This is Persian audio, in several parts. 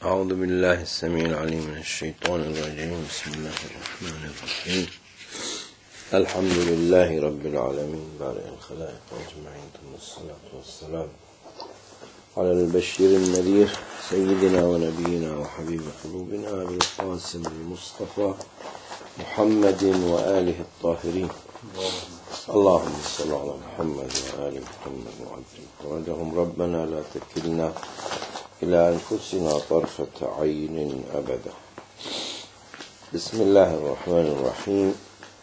أعوذ بالله السميع العليم من الشيطان الرجيم. بسم الله الرحمن الرحيم. الحمد لله رب العالمين بارئ الخلائق أجمعين، ثم الصلاة والسلام على البشير النذير سيدنا ونبينا وحبيب قلوبنا أبي القاسم المصطفى محمد وآله الطاهرين. اللهم صل على محمد وآل محمد وعجل فرجهم. ربنا لا تكلنا إلى أنفسنا طرفة عين أبدا. بسم الله الرحمن الرحيم.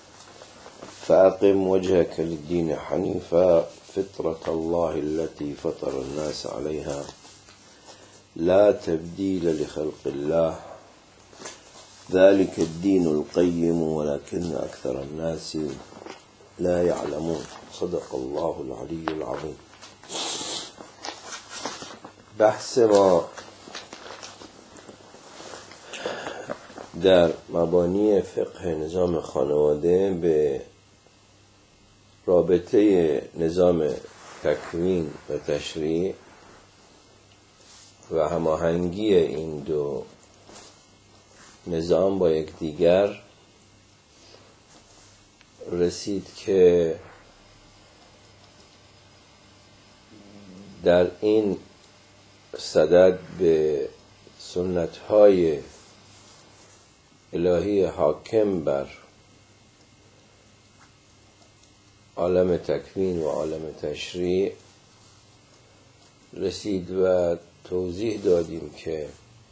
فأقم وجهك للدين حنيفا فطرة الله التي فطر الناس عليها لا تبديل لخلق الله ذلك الدين القيم ولكن أكثر الناس لا يعلمون. صدق الله العلي العظيم. بحث ما در مبانی فقه نظام خانواده به رابطه نظام تکوین و تشریع و هماهنگی این دو نظام با یکدیگر رسید که در این صدد به سنت‌های الهی حاکم بر عالم تکوین و عالم تشریع رسید و توضیح دادیم که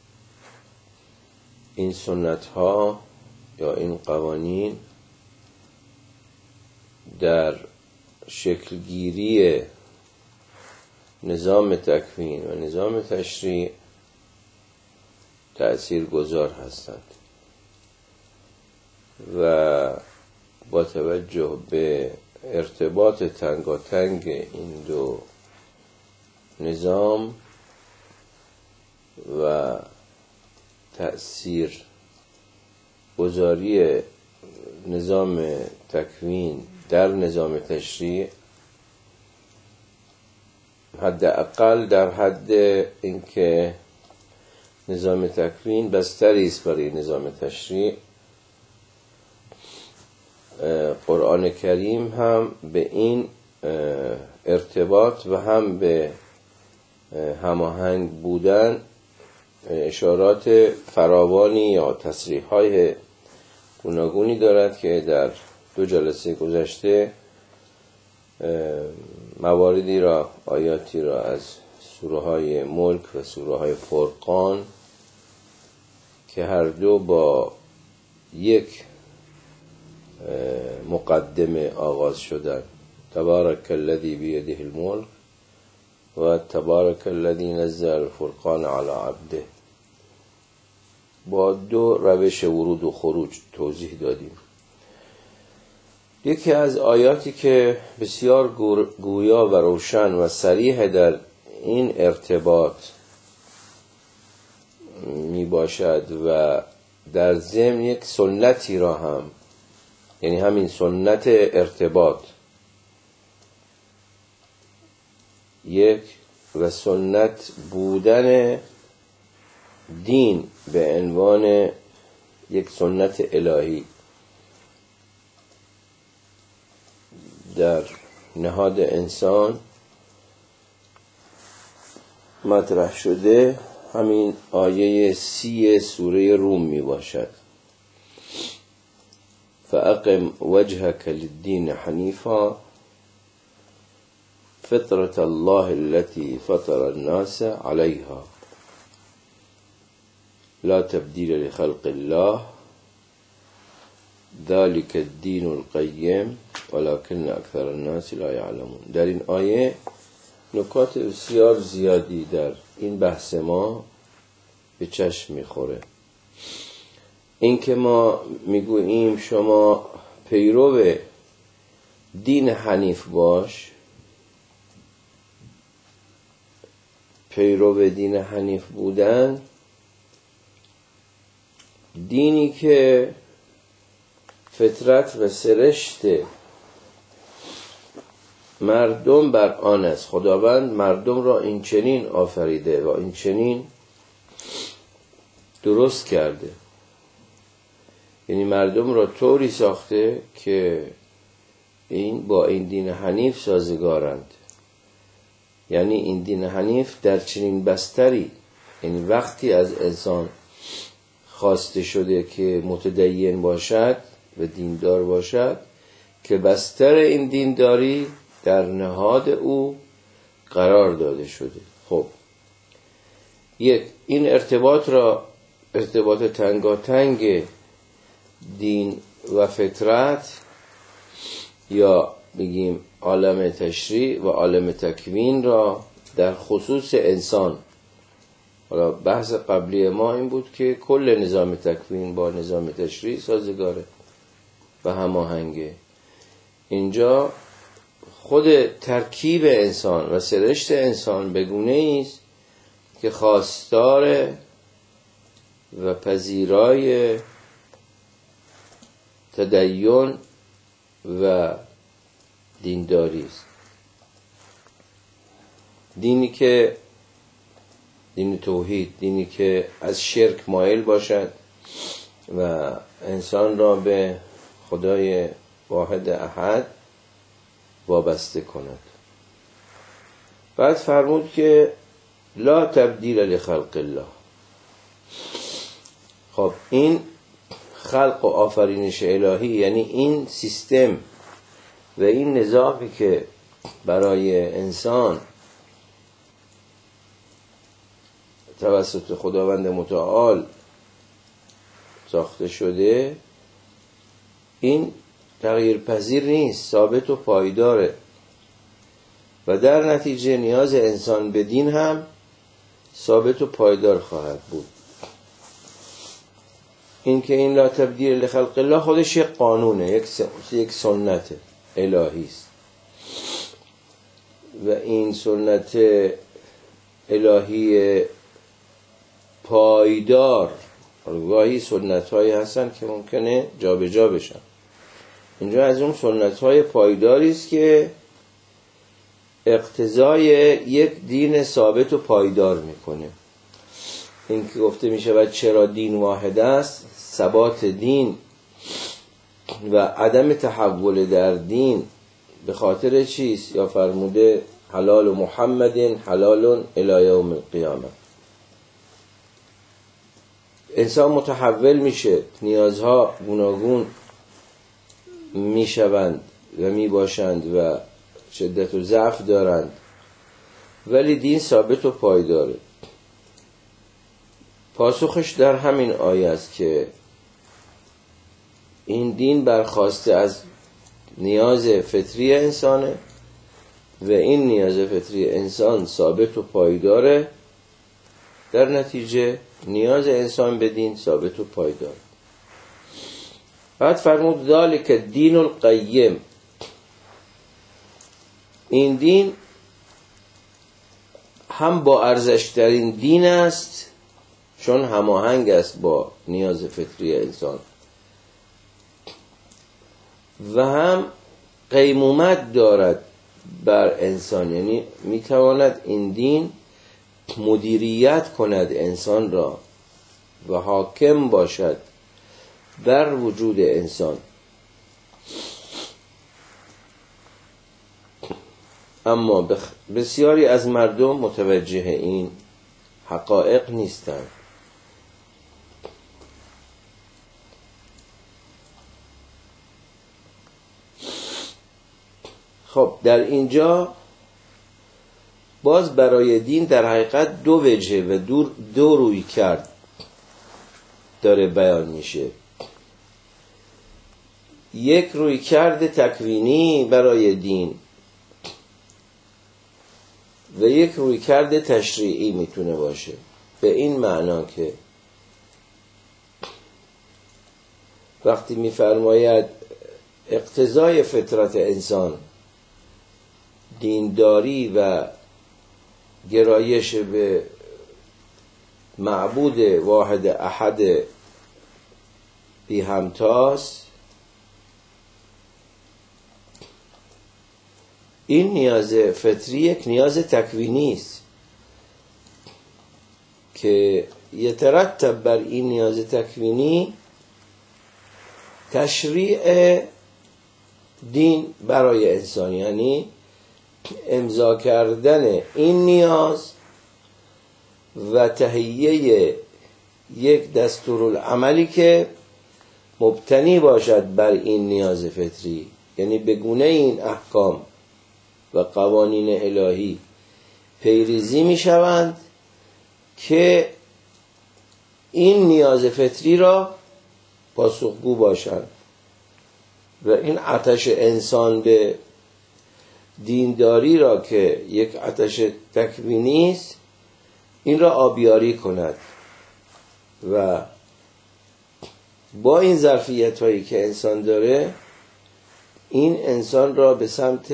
این سنت‌ها یا این قوانین در شکلگیری نظام تکوین و نظام تشریع تأثیرگذار هستند و با توجه به ارتباط تنگاتنگ این دو نظام و تأثیر گذاری نظام تکوین در نظام تشریع، حداقل در حد اینکه نظام تکوین بستری است برای نظام تشریع، قرآن کریم هم به این ارتباط و هم به هماهنگ بودن اشارات فراوانی یا تصریح‌های گوناگونی دارد که در دو جلسه گذشته مواردی را، آیاتی را از سوره های ملک و سوره های فرقان که هر دو با یک مقدمه آغاز شدند، تبارک الذی بیده الملک و تبارک الذی نزل الفرقان علی عبده، با دو روش ورود و خروج توضیح دادیم. یکی از آیاتی که بسیار گویا و روشن و صریح در این ارتباط می باشد و در ضمن یک سنتی را هم، یعنی همین سنت ارتباط یک و سنت بودن دین به عنوان یک سنت الهی در نهاد انسان مطرح شده، همین آیه 30 سوره روم می باشد. فأقم وجهك للدين حنيفا فطرة الله التي فطر الناس عليها لا تبديل لخلق الله ذلك الدين القيم ولكن أكثر الناس لا يعلمون. در این آیه نکات بسیار زیادی در این بحث ما به چشم میخوره. این که ما میگوییم شما پیرو دین حنیف باش، پیرو دین حنیف بودن، دینی که فطرت و سرشت مردم بر آن است. خداوند مردم را این چنین آفریده و این چنین درست کرده، یعنی مردم را طوری ساخته که این با این دین حنیف سازگارند. یعنی این دین حنیف در چنین بستری، یعنی وقتی از انسان خواسته شده که متدین باشد و دیندار باشد که بستر این دینداری در نهاد او قرار داده شده. خب این ارتباط تنگاتنگ دین و فطرت، یا بگیم عالم تشریع و عالم تکوین را در خصوص انسان، حالا بحث قبلی ما این بود که کل نظام تکوین با نظام تشریع سازگاره و هماهنگه. اینجا خود ترکیب انسان و سرشت انسان به گونه‌ای است که خواستار و پذیرای تدین و دینداری است. دینی که دین توحید، دینی که از شرک مایل باشد و انسان را به خدای واحد احد وابسته کند. بعد فرمود که لا تبدیل لخلق الله. خب این خلق و آفرینش الهی، یعنی این سیستم و این نظامی که برای انسان توسط خداوند متعال ساخته شده، این تغییر پذیر نیست، ثابت و پایداره و در نتیجه نیاز انسان به دین هم ثابت و پایدار خواهد بود. این که این لا تبدیل لخلق الله خودش یک قانونه، یک سنت الهی است و این سنت الهی پایدار، گاهی سنت هایی هستن که ممکنه جا به جا بشن، اینجا از اون سنت های پایداری است که اقتضای یک دین ثابت و پایدار میکنه. این که گفته می شود چرا دین واحد است، ثبات دین و عدم تحول در دین به خاطر چیست؟ یا فرموده حلال محمد حلال الی یوم القیامه. انسان متحول میشه، نیازها گوناگون میشوند و میباشند و شدت و ضعف دارند، ولی دین ثابت و پایداره. پاسخش در همین آیه است که این دین برخواسته از نیاز فطری انسانه و این نیاز فطری انسان ثابت و پایداره، در نتیجه نیاز انسان به دین ثابت و پایدار. بعد فرمود ذالک الدین القیم. این دین هم با ارزشترین دین است چون هماهنگ است با نیاز فطری انسان و هم قیمومت دارد بر انسان، یعنی میتواند این دین مدیریت کند انسان را و حاکم باشد بر وجود انسان. اما بسیاری از مردم متوجه این حقایق نیستند. خب در اینجا باز برای دین در حقیقت دو وجه و دو روی کرد داره بیان میشه. یک روی کرد تکوینی برای دین و یک روی کرد تشریعی میتونه باشه، به این معنا که وقتی میفرماید اقتضای فطرت انسان دینداری و گرایش به معبود واحد احد بی همتاست، این نیاز فطری یک نیاز تکوینی است که یترتب بر این نیاز تکوینی تشریع دین برای انسان، یعنی امضا کردن این نیاز و تهیه یک دستورالعملی که مبتنی باشد بر این نیاز فطری، یعنی به گونه این احکام و قوانین الهی پیریزی می شوند که این نیاز فطری را پاسخگو باشند و این آتش انسان به دینداری را که یک آتش تکوینی است این را آبیاری کند و با این ظرفیت هایی که انسان داره این انسان را به سمت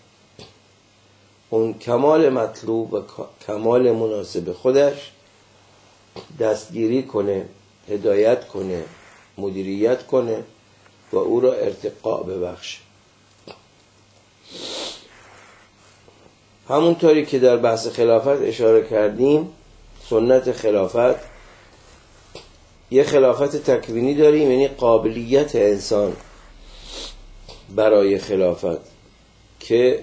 اون کمال مطلوب و کمال مناسب خودش دستگیری کنه، هدایت کنه، مدیریت کنه و او را ارتقاء ببخشه. همونطوری که در بحث خلافت اشاره کردیم، سنت خلافت یه خلافت تکوینی داریم، یعنی قابلیت انسان برای خلافت که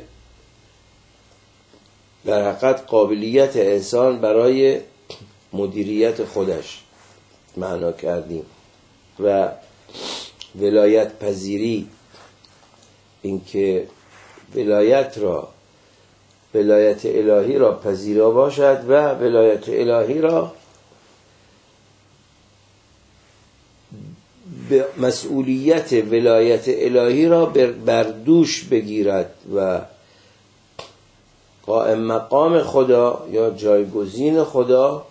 در حقیقت قابلیت انسان برای مدیریت خودش معنا کردیم و ولایت پذیری، اینکه ولایت الهی را پذیرا باشد و ولایت الهی را به مسئولیت ولایت الهی را بر دوش بگیرد و قائم مقام خدا یا جایگزین خدا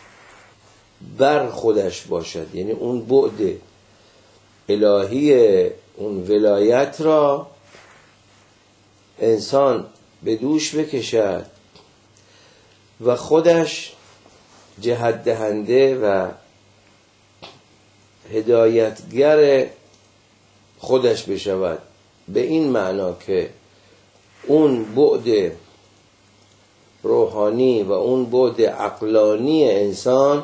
بر خودش باشد، یعنی اون بعد الهی اون ولایت را انسان به دوش بکشد و خودش جهت دهنده و هدایتگر خودش بشود، به این معنا که اون بعد روحانی و اون بعد عقلانی انسان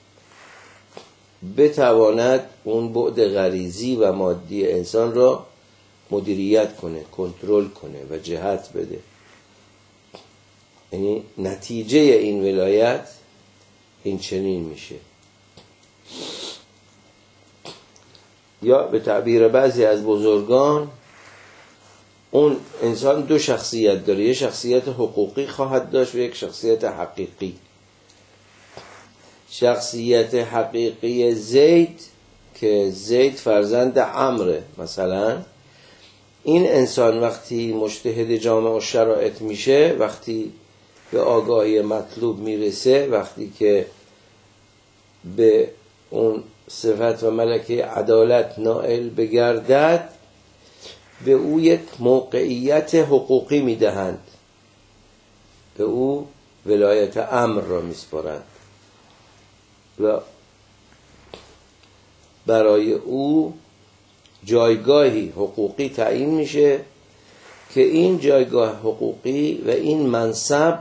بتواند اون بعد غریزی و مادی انسان را مدیریت کنه، کنترل کنه و جهت بده. یعنی نتیجه این ولایت این چنین میشه. یا به تعبیر بعضی از بزرگان اون انسان دو شخصیت داره، یک شخصیت حقوقی خواهد داشت و یک شخصیت حقیقی. شخصیت حقیقی زید که زید فرزند عمرو مثلا، این انسان وقتی مجتهد جامع و شرایط میشه، وقتی به آگاهی مطلوب میرسه، وقتی که به اون صفت و ملکه عدالت نائل بگردد، به او یک موقعیت حقوقی میدهند، به او ولایت امر را میسپارند و برای او جایگاهی حقوقی تعیین میشه که این جایگاه حقوقی و این منصب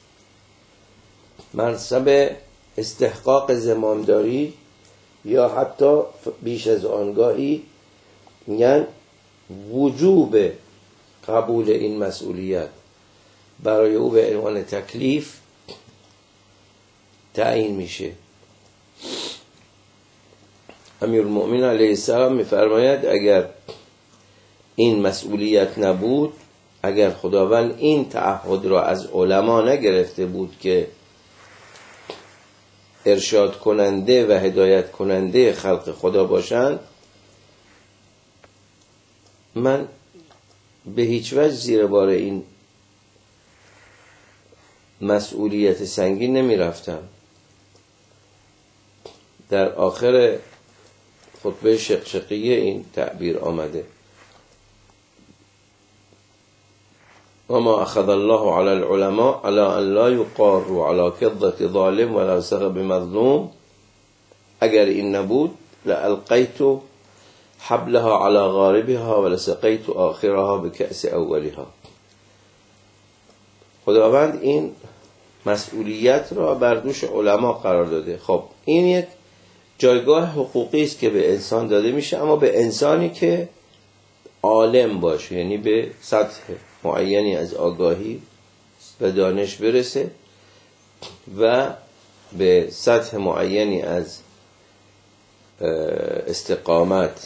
استحقاق زمامداری یا حتی بیش از آنگاهی یعنی وجوب قبول این مسئولیت برای او به عنوان تکلیف تعیین میشه. امیرالمؤمنین علیه السلام میفرماید اگر این مسئولیت نبود، اگر خداوند این تعهد را از علما نگرفته بود که ارشاد کننده و هدایت کننده خلق خدا باشند، من به هیچ وجه زیر بار این مسئولیت سنگین نمی رفتم. در آخر خطبه شقشقیه این تعبیر آمده: وما اخذ الله على العلماء على ان لا يقاروا على كظة ظالم ولا سغب مظلوم. اگر این نبود لألقيت حبلها على غاربها ولسقيت آخرها بكأس اولها. خداوند این مسئولیت را بر دوش علما قرار داده. خب این یک جایگاه حقوقی است که به انسان داده میشه، اما به انسانی که عالم باشه، یعنی به سطح معینی از آگاهی و دانش برسه و به سطح معینی از استقامت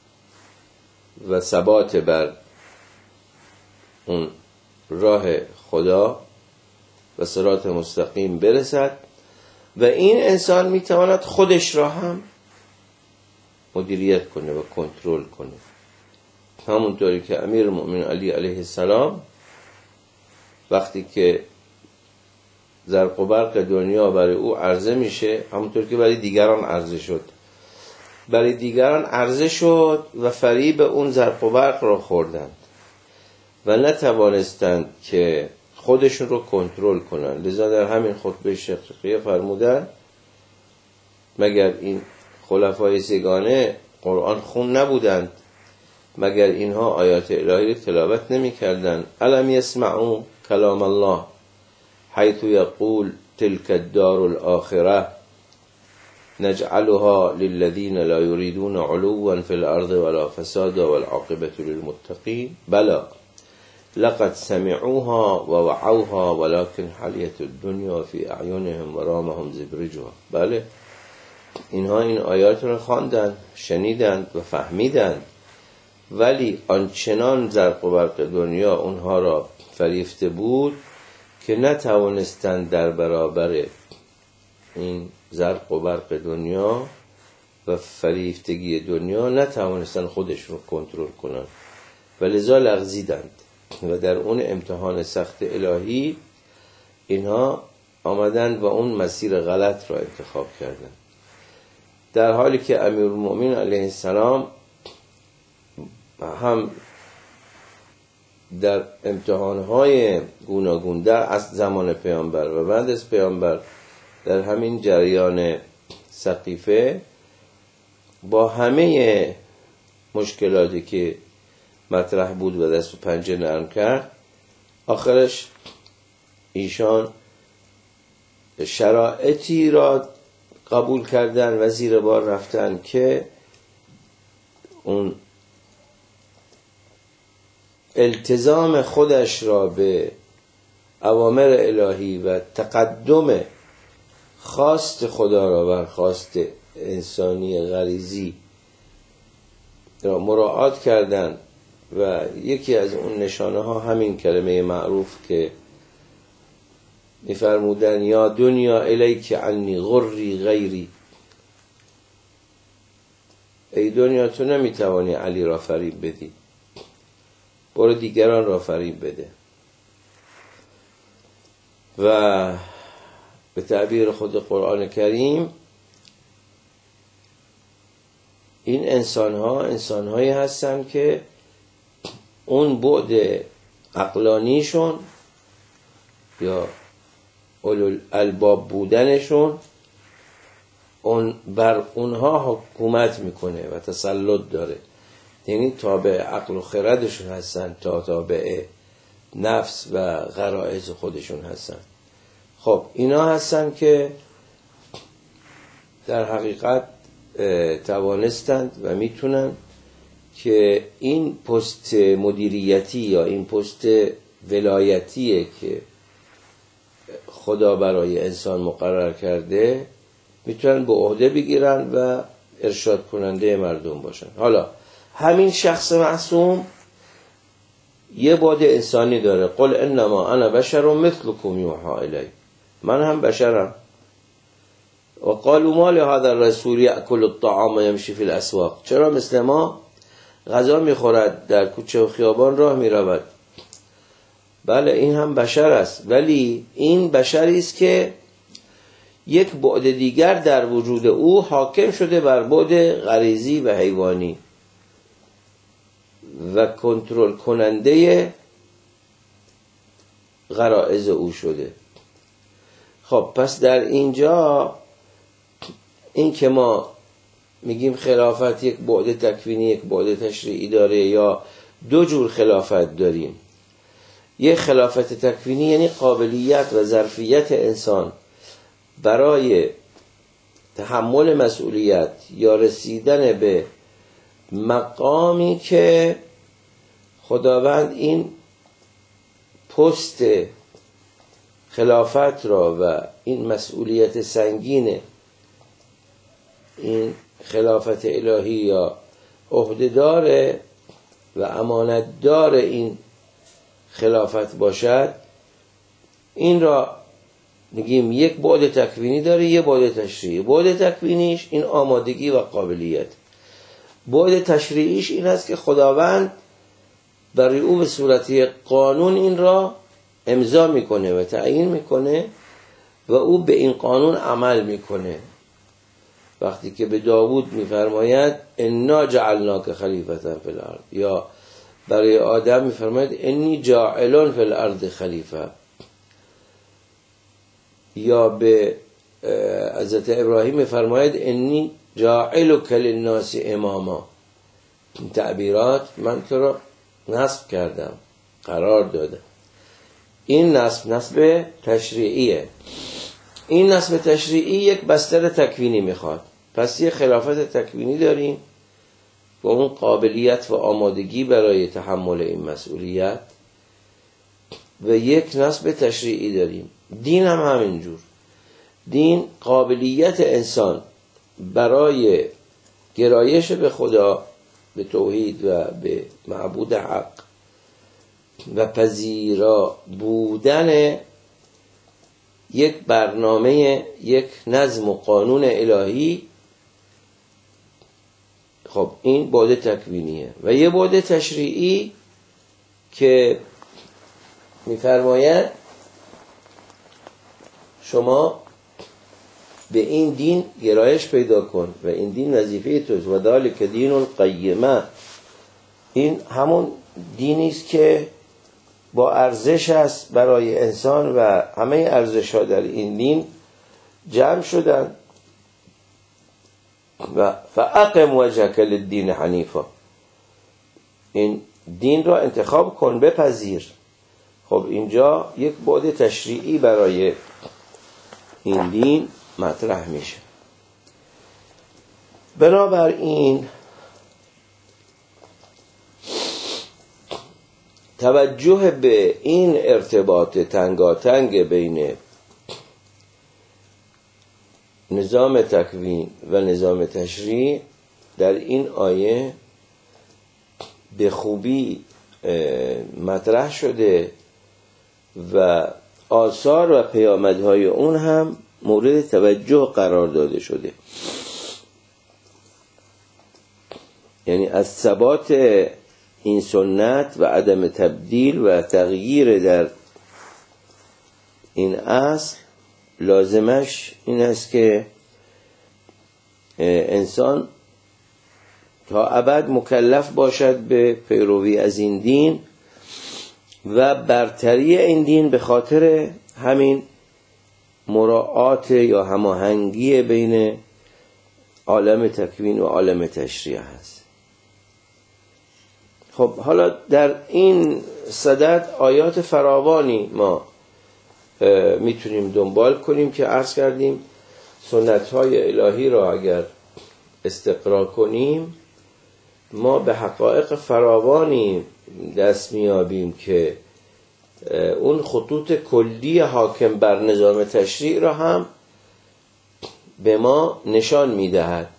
و ثبات بر اون راه خدا و صراط مستقیم برسد و این انسان میتواند خودش را هم مدیریت کنه و کنترل کنه. همونطوری که امیرالمؤمنین علی علیه السلام وقتی که زرق و برق دنیا برای او عرضه میشه، همونطور که برای دیگران عرضه شد، برای دیگران عرضه شد و فریب اون زرق و برق را خوردند و نتوانستند که خودشون رو کنترل کنن. لذا در همین خطبه شقیقه فرمودن مگر این خلفای سگانه قرآن خون نبودند؟ مگر اینها آیات الهی رو تلاوت نمی کردن؟ الم یسمعوا کلام الله حیث یقول تلک الدار الاخره نجعلها للذین لا یریدون علوا فی الارض ولا فسادا والعاقبة للمتقین بلا لقد سمعوها ووعوها ولكن حلیت الدنیا فی اعینهم ورامهم زبرجها. بله، اینها این آیات رو خواندند، شنیدند و فهمیدند، ولی آنچنان زرق و برق دنیا اونها را فریفته بود که نتوانستند در برابر این زرق و برق دنیا و فریفتگی دنیا نتوانستند خودش رو کنترل کنند و لذا لغزیدند و در اون امتحان سخت الهی اینها آمدند و اون مسیر غلط را انتخاب کردند، در حالی که امیرالمؤمنین علیه السلام هم در امتحانهای گوناگون در از زمان پیامبر و بعد از پیامبر در همین جریان سقیفه با همه مشکلاتی که مطرح بود و دست و پنجه نرم کرد، آخرش ایشان شرایطی را قبول کردن و زیر بار رفتن که اون التزام خودش را به اوامر الهی و تقدم خواست خدا را بر خواست انسانی غریزی را مراعات کردند و یکی از اون نشانه ها همین کلمه معروف که می‌فرمودن یا دنیا الیک عنی غری غیری، ای دنیا تو نمیتوانی علی را فریب بدی، برو دیگران را فریب بده. و به تعبیر خود قرآن کریم این انسان‌هایی هستن که اون بعد عقلانیشون یا اولوالالباب بودنشون اون بر اونها حکومت میکنه و تسلط داره، یعنی تابع عقل و خردشون هستن تا تابع نفس و غرایز خودشون هستن. خب اینا هستن که در حقیقت توانستند و میتونن که این پست مدیریتی یا این پست ولایتیه که خدا برای انسان مقرر کرده میتونن به عهده بگیرن و ارشاد کننده مردم باشن. حالا همین شخص معصوم یه بعد انسانی داره، قل انما انا بشر مثلکم یوحی الی، من هم بشرم. و قالوا ما لهذا الرسول یأکل الطعام و یمشی فی الاسواق، چرا مثل ما غذا میخورد در کوچه و خیابان راه میرود؟ بله این هم بشر است، ولی این بشری است که یک بعد دیگر در وجود او حاکم شده بر بعد غریزی و حیوانی و کنترل کننده غرایز او شده. خب پس در اینجا این که ما میگیم خلافت یک بعد تکوینی یک بعد تشریعی داره یا دو جور خلافت داریم، یه خلافت تکوینی یعنی قابلیت و ظرفیت انسان برای تحمل مسئولیت یا رسیدن به مقامی که خداوند این پست خلافت را و این مسئولیت سنگین این خلافت الهی یا عهدهدار و امانتدار این خلافت باشد، این را میگیم یک بعد تکوینی داره، یک بعد تشریعی. بعد تکوینیش این آمادگی و قابلیت، بعد تشریعیش این است که خداوند برای او به صورت قانون این را امضا میکنه و تعیین میکنه و او به این قانون عمل میکنه. وقتی که به داوود میفرماید انا جعلناک خلیفة فی الارض، یا برای آدم میفرماید انی جاعلون فی الارض خلیفه، یا به حضرت ابراهیم میفرماید انی جاعلک للناس اماما. این تعبیرات من تو را نصب کردم، قرار دادم. این نصب تشریعیه. این نصب تشریعی یک بستر تکوینی میخواد. پس یه خلافت تکوینی داریم با اون قابلیت و آمادگی برای تحمل این مسئولیت، و یک نصب تشریعی داریم. دین هم همینجور. دین قابلیت انسان برای گرایش به خدا، به توحید و به معبود حق و پذیرا بودن یک برنامه، یک نظم و قانون الهی. خب این بعد تکوینیه. و یه بعد تشریعی که میفرماید شما به این دین گرایش پیدا کن و این دین وظیفه توست. و ذالک دین القیمه، این همون دینی است که با ارزش است برای انسان و همه ارزش‌ها در این دین جمع شدن. و فاقم وجهک للدین حنیفا، این دین را انتخاب کن، بپذیر. خب اینجا یک بعد تشریعی برای این دین مطرح میشه. بنابراین توجه به این ارتباط تنگاتنگ بین نظام تکوین و نظام تشریع در این آیه به خوبی مطرح شده و آثار و پیامدهای اون هم مورد توجه قرار داده شده. یعنی از ثبات این سنت و عدم تبدیل و تغییر در این اصل لازمش این است که انسان تا ابد مکلف باشد به پیروی از این دین و برتری این دین به خاطر همین مراعات یا هماهنگی بین عالم تکوین و عالم تشریع هست. خب حالا در این صدد آیات فراوانی ما میتونیم دنبال کنیم که عرض کردیم سنت‌های الهی را اگر استقرا کنیم ما به حقایق فراوانی دست میابیم که اون خطوط کلی حاکم بر نظام تشریع را هم به ما نشان میدهد.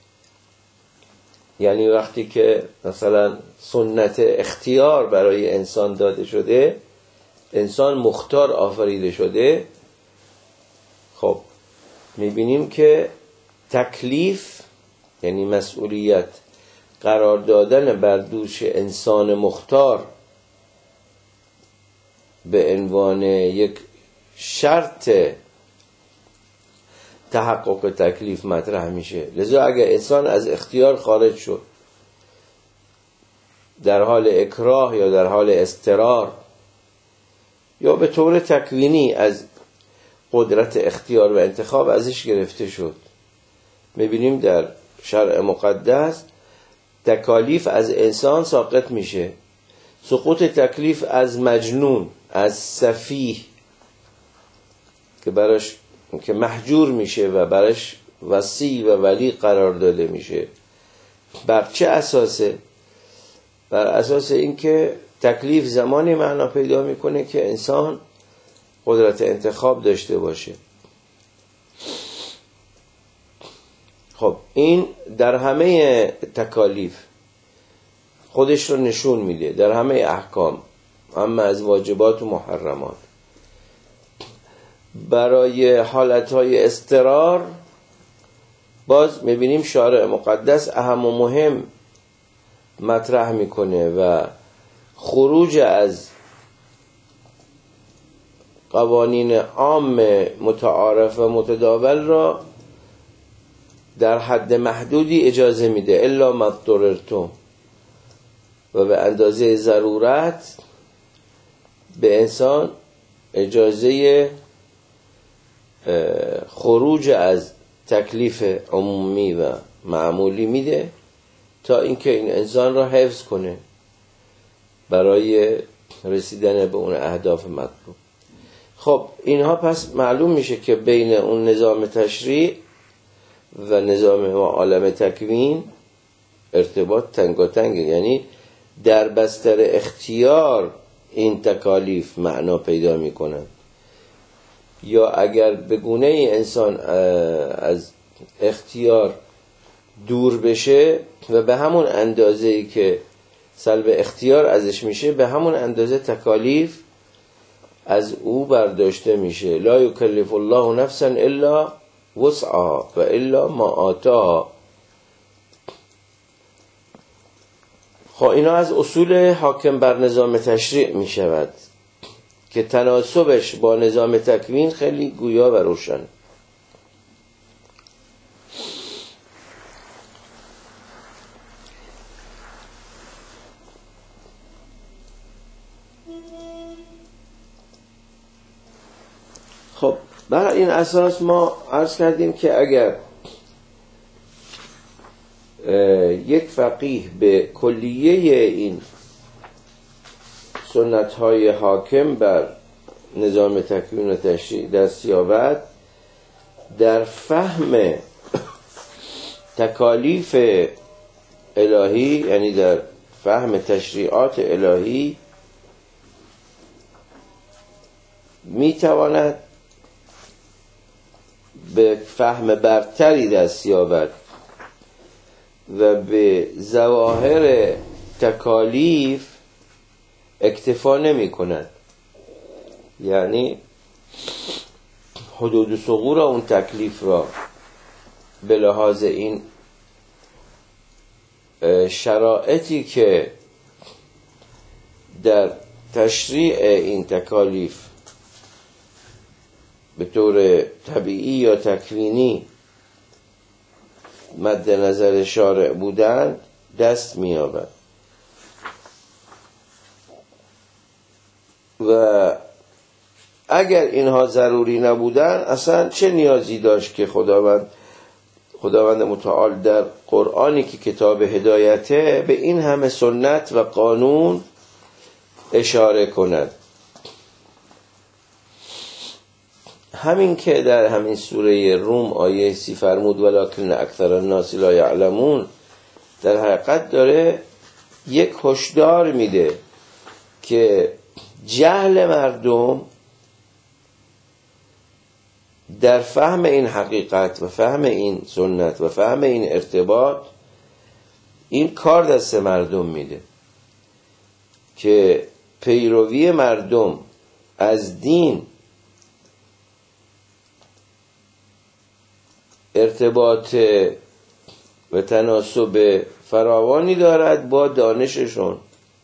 یعنی وقتی که مثلا سنت اختیار برای انسان داده شده، انسان مختار آفریده شده، خب میبینیم که تکلیف یعنی مسئولیت قرار دادن بر دوش انسان مختار به عنوان یک شرط تحقق تکلیف مطرح میشه. لذا اگر انسان از اختیار خارج شد، در حال اکراه یا در حال اضطرار یا به طور تکوینی از قدرت اختیار و انتخاب ازش گرفته شد، میبینیم در شرع مقدس تکالیف از انسان ساقط میشه. سقوط تکلیف از مجنون، از سفیه که محجور میشه و براش وصی و ولی قرار داده میشه. بر چه اساسه؟ بر اساس اینکه تکلیف زمانی معنا پیدا میکنه که انسان قدرت انتخاب داشته باشه. خب این در همه تکالیف خودش رو نشون میده، در همه احکام، اما از واجبات و محرمات. برای حالتهای اضطرار باز میبینیم شارع مقدس اهم و مهم مطرح میکنه و خروج از قوانین عام متعارف و متداول را در حد محدودی اجازه میده، الا ما اضطررتم، و به اندازه ضرورت به انسان اجازه خروج از تکلیف عمومی و معمولی میده تا اینکه این انسان را حفظ کنه برای رسیدن به اون اهداف مطلوب. خب اینها پس معلوم میشه که بین اون نظام تشریع و نظام عالم تکوین ارتباط تنگاتنگه، یعنی در بستر اختیار این تکالیف معنا پیدا میکنن، یا اگر به گونه انسان از اختیار دور بشه و به همون اندازه‌ای که سلب اختیار ازش میشه به همون اندازه تکالیف از او برداشته میشه. لا یکلف الله نفسا الا وسعها و الا ما آتاها. خب اینا از اصول حاکم بر نظام تشریع میشود که تناسبش با نظام تکوین خیلی گویا و روشن. خب بر این اساس ما عرض کردیم که اگر یک فقیه به کلیه این سنت‌های حاکم بر نظام تکوین و تشریع دست یابد، در فهم تکالیف الهی، یعنی در فهم تشریعات الهی، میتواند به فهم برتری دست یابد و به ظواهر تکالیف اکتفا نمی کند. یعنی حدود ثغور اون تکلیف را به لحاظ این شرایطی که در تشریع این تکالیف به طور طبیعی یا تکوینی مد نظر شارع بودند دست می‌یابد. و اگر اینها ضروری نبودن اصلا چه نیازی داشت که خداوند متعال در قرآنی که کتاب هدایته به این همه سنت و قانون اشاره کند؟ همین که در همین سوره روم آیه 30 فرمود ولکن اکثر الناس لا یعلمون، در حقیقت داره یک هشدار میده که جهل مردم در فهم این حقیقت و فهم این سنت و فهم این ارتباط، این کار دست مردم میده که پیروی مردم از دین ارتباط و تناسب فراوانی دارد با دانششون.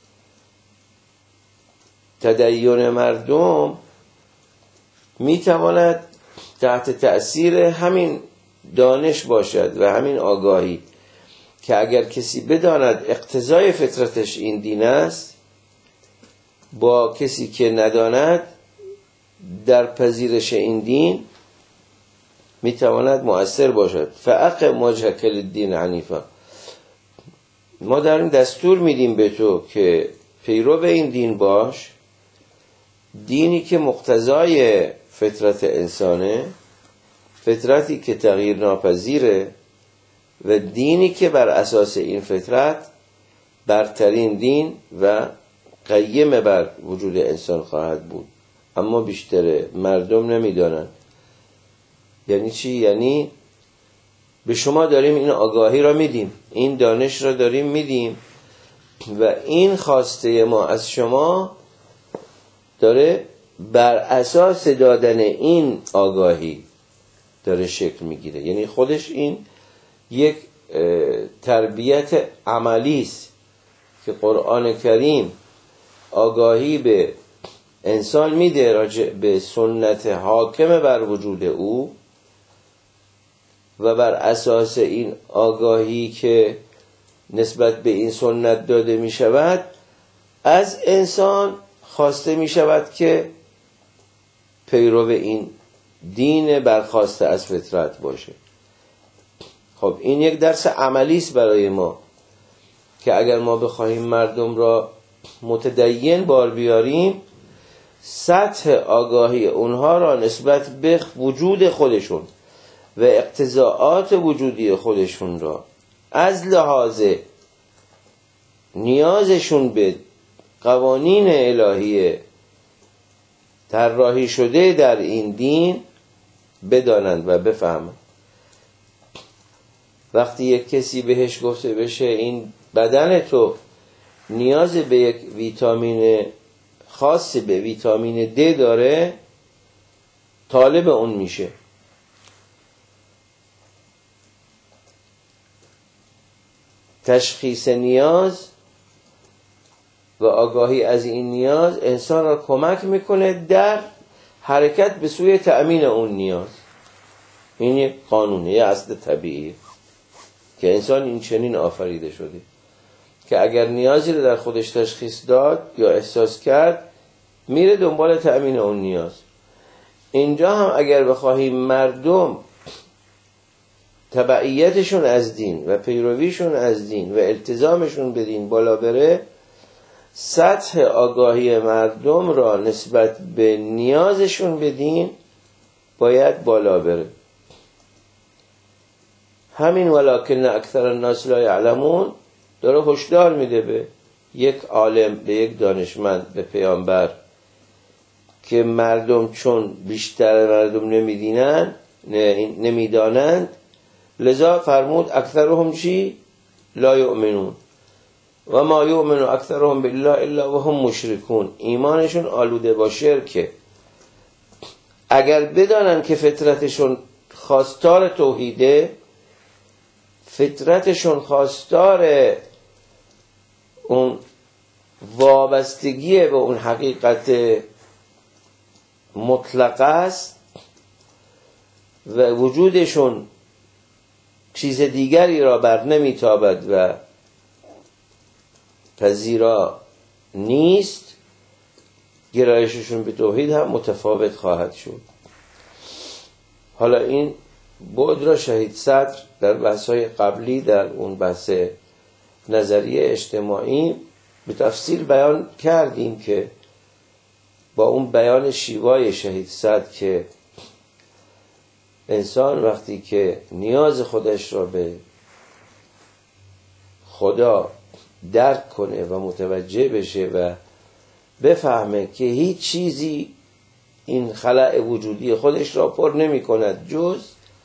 تدین مردم میتواند تحت تأثیر همین دانش باشد و همین آگاهی که اگر کسی بداند اقتضای فطرتش این دین است، با کسی که نداند در پذیرش این دین میتواند مؤثر باشد. فاقم وجهک للدین حنیفا. ما داریم دستور میدیم به تو که پیرو این دین باش، دینی که مقتضای فطرت انسانه، فطرتی که تغییر ناپذیره و دینی که بر اساس این فطرت برترین دین و قیم بر وجود انسان خواهد بود. اما بیشتر مردم نمیدانند. یعنی چی؟ یعنی به شما داریم این آگاهی را میدیم، این دانش را داریم میدیم و این خواسته ما از شما داره بر اساس دادن این آگاهی داره شکل میگیره. یعنی خودش این یک تربیت عملی است که قرآن کریم آگاهی به انسان میده راجع به سنت حاکم بر وجود او و بر اساس این آگاهی که نسبت به این سنت داده می شود از انسان خواسته می شود که پیرو این دین برخواسته از فطرت باشه. خب این یک درس عملی است برای ما که اگر ما بخواهیم مردم را متدین بار بیاریم، سطح آگاهی اونها را نسبت به وجود خودشون و اقتضاعات وجودی خودشون را از لحاظ نیازشون به قوانین الهی طراحی شده در این دین بدانند و بفهمند. وقتی یک کسی بهش گفته بشه این بدن تو نیاز به یک ویتامین خاص به ویتامین د داره، طالب اون میشه. تشخیص نیاز و آگاهی از این نیاز انسان را کمک میکنه در حرکت به سوی تأمین اون نیاز. این یک قانونه، یک اصل طبیعی که انسان این چنین آفریده شده که اگر نیازی رو در خودش تشخیص داد یا احساس کرد میره دنبال تأمین اون نیاز. اینجا هم اگر بخواهیم مردم تبعیتشون از دین و پیرویشون از دین و التزامشون به دین بالا بره، سطح آگاهی مردم را نسبت به نیازشون به دین باید بالا بره. همین ولکن اکثر الناس لا یعلمون داره هشدار میده به یک عالم، به یک دانشمند، به پیامبر که مردم چون بیشتر مردم نمیدانند لذا فرمود اکثرهم چی؟ لا یؤمنون و ما یؤمن اکثرهم بالله الا وهم مشرکون. ایمانشون آلوده با شرکه. اگر بدانن که فطرتشون خواستار توحیده، فطرتشون خواستار اون وابستگی به اون حقیقت مطلق است و وجودشون چیز دیگری را بر نمیتابد و پذیرا نیست، گرایششون به توحید هم متفاوت خواهد شد. حالا این بعد را شهید صدر در بحث‌های قبلی در اون بحث نظریه اجتماعی به تفصیل بیان کردیم که با اون بیان شیوای شهید صدر که انسان وقتی که نیاز خودش را به خدا درک کنه و متوجه بشه و بفهمه که هیچ چیزی این خلأ وجودی خودش را پر نمی کند جز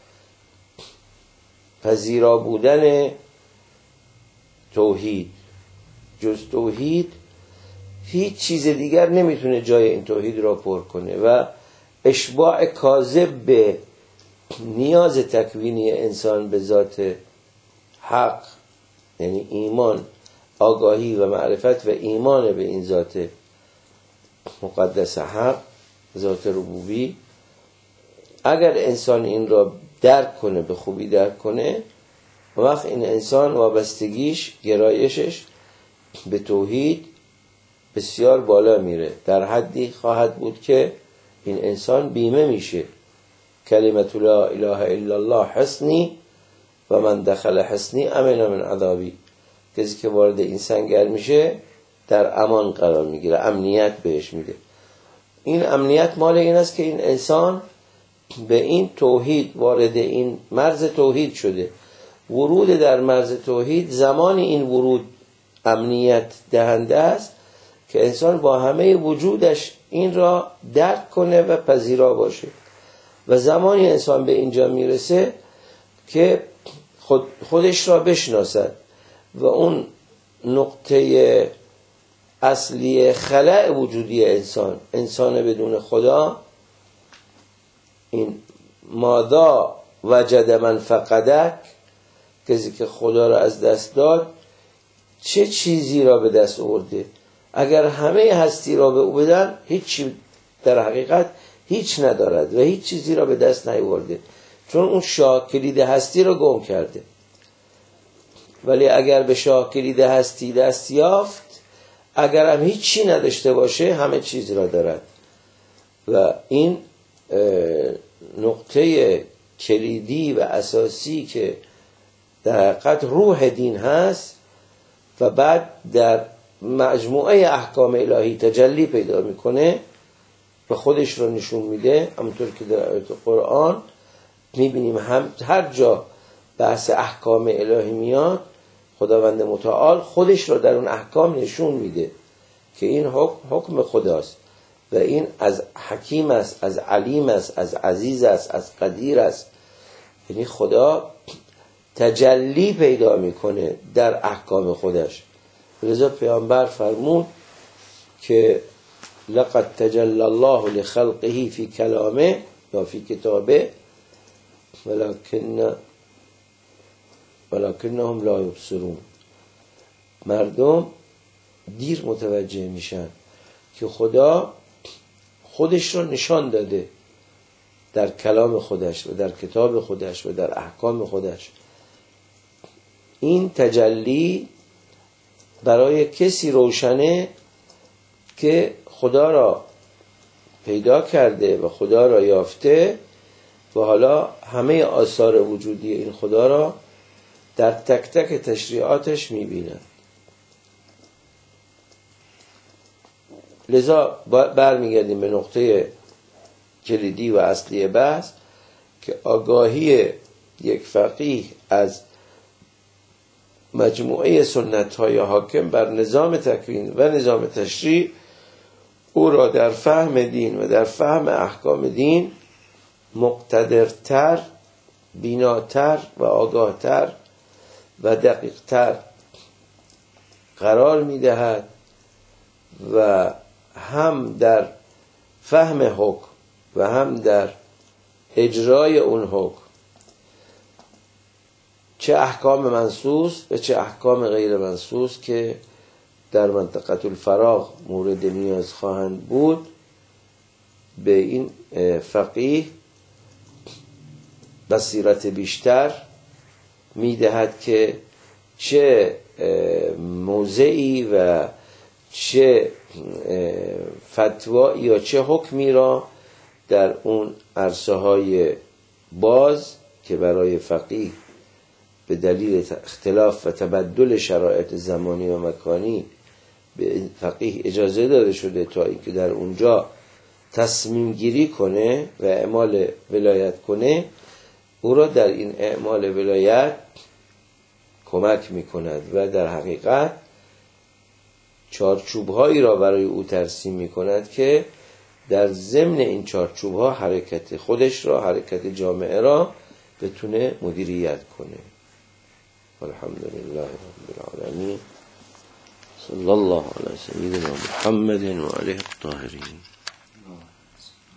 پذیرا بودن توحید، جز توحید هیچ چیز دیگر نمیتونه جای این توحید را پر کنه و اشباع کاذب به نیاز تکوینی انسان به ذات حق، یعنی ایمان، آگاهی و معرفت و ایمان به این ذات مقدس حق، ذات ربوبی، اگر انسان این را درک کنه، به خوبی درک کنه، وقت این انسان وابستگیش، گرایشش به توحید بسیار بالا میره، در حدی خواهد بود که این انسان بیمه میشه. کلمت لا اله الا الله حصنی و من دخل حصنی امن من عذابی. کسی که وارد این سنگر میشه در امان قرار میگیره، امنیت بهش میده. این امنیت مال این است که این انسان به این توحید وارد این مرز توحید شده. ورود در مرز توحید زمان این ورود امنیت دهنده است که انسان با همه وجودش این را درک کنه و پذیرا باشه. و زمانی انسان به اینجا میرسه که خودش را بشناسد و اون نقطه اصلی خلأ وجودی انسان بدون خدا، این ماذا وجد من فقدک، کسی که خدا را از دست داد چه چیزی را به دست آورده. اگر همه هستی را به او بدن، هیچی در حقیقت هیچ ندارد و هیچ چیزی را به دست نیاورده، چون اون شاه کلید هستی را گم کرده. ولی اگر به شاه کلید هستی دست یافت، اگر هم هیچ چی نداشته باشه همه چیز را دارد. و این نقطه کلیدی و اساسی که در حقیقت روح دین هست و بعد در مجموعه احکام الهی تجلی پیدا میکنه و خودش رو نشون میده. همونطور که در آیات قرآن میبینیم هر جا بحث احکام الهی میاد، خداوند متعال خودش رو در اون احکام نشون میده که این حکم خداست و این از حکیم است، از علیم است، از عزیز است، از قدیر است. یعنی خدا تجلی پیدا میکنه در احکام خودش. لذا پیامبر فرمود که لقد تجلی الله لخلقه فی کلامه یا فی کتابه ولکنهم لا یبصرون. مردم دیر متوجه میشن که خدا خودش رو نشان داده در کلام خودش و در کتاب خودش و در احکام خودش. این تجلی برای کسی روشنه که خدا را پیدا کرده و خدا را یافته و حالا همه آثار وجودی این خدا را در تک تک تشریعاتش می‌بیند. لذا برمیگردیم به نقطه کلیدی و اصلی بحث که آگاهی یک فقیه از مجموعه سنت‌های حاکم بر نظام تکوین و نظام تشریع او را در فهم دین و در فهم احکام دین مقتدرتر، بیناتر و آگاهتر و دقیقتر قرار می‌دهد و هم در فهم حکم و هم در اجرای اون حکم، چه احکام منصوص و چه احکام غیر منصوص که در منطقه الفراغ مورد نیاز خواهند بود، به این فقیه بصیرت بیشتر میدهد که چه موضعی و چه فتوا یا چه حکمی را در اون عرصه های باز که برای فقیه به دلیل اختلاف و تبدل شرایط زمانی و مکانی به فقیه اجازه داده شده تا اینکه در اونجا تصمیم گیری کنه و اعمال ولایت کنه، او را در این اعمال ولایت کمک میکند و در حقیقت چارچوب‌هایی را برای او ترسیم میکند که در ضمن این چارچوب‌ها حرکت خودش را، حرکت جامعه را بتونه مدیریت کنه. الحمدلله رب العالمین، صلی الله علی سیدنا محمد و آله الطاهرین.